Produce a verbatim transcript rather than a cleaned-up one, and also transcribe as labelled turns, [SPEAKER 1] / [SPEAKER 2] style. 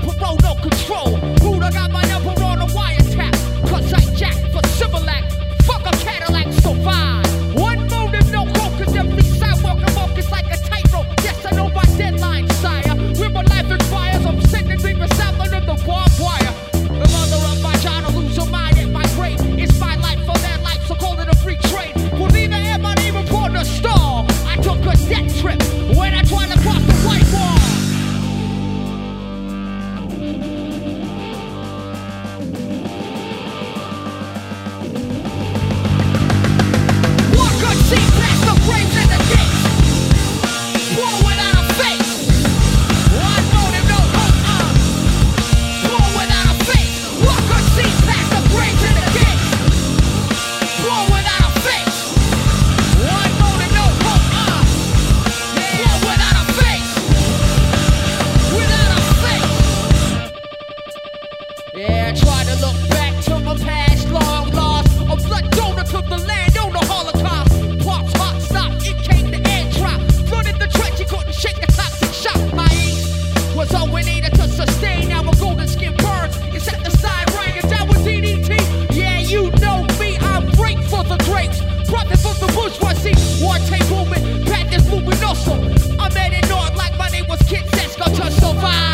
[SPEAKER 1] parole, no control. Buddha got my number on a wiretap. Cause I jack for Similac. Fuck a Cadillac, survive. One motive, no hope, cause every sidewalk I walk is like a tightrope. Yes, I know my deadline, sire. With my life expires, I'm sending demons out under the barbed wire. The mother of my child, I lose her mind at my grave. It's my life for their life, so call it a free trade. Well, neither am I even born to stall. I took a death trip when I tried to cross the white wall. I'm heading north like my name was Kid Sesko to survive.